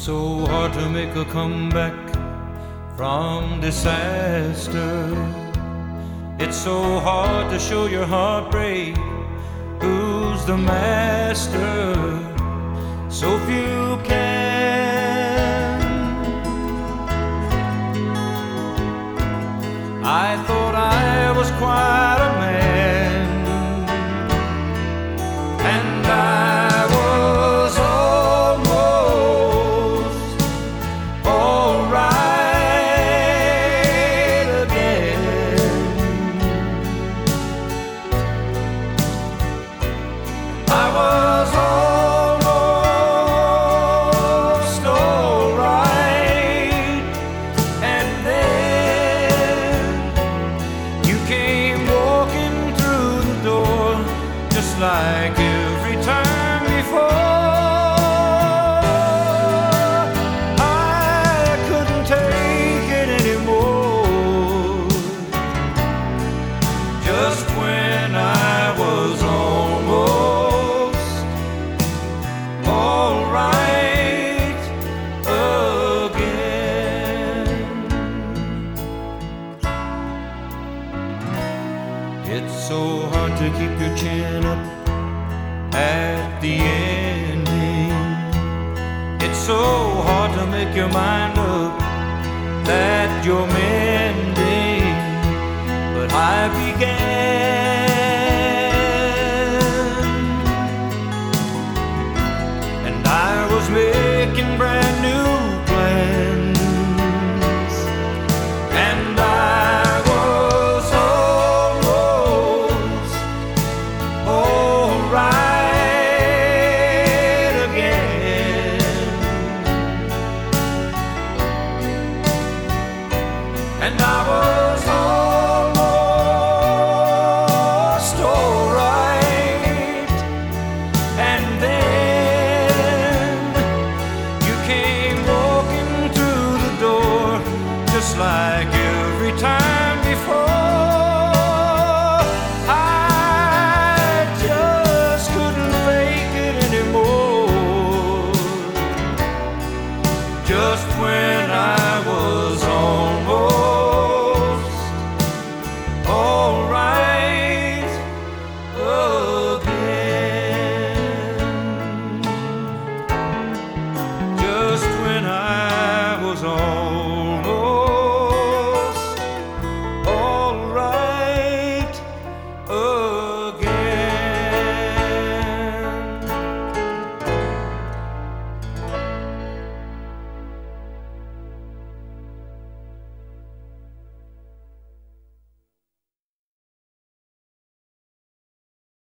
so hard to make a comeback from disaster. It's so hard to show your heartbreak. Who's the master? So few can. I thought I was quite a man, and I was almost all right again. I was almost all right, and then you came walking through the door, just like every time before. I couldn't take it anymore. Just when I was almost all right again. It's so hard to keep your chin up at the ending. It's so hard to make your mind up that you're mending. But I began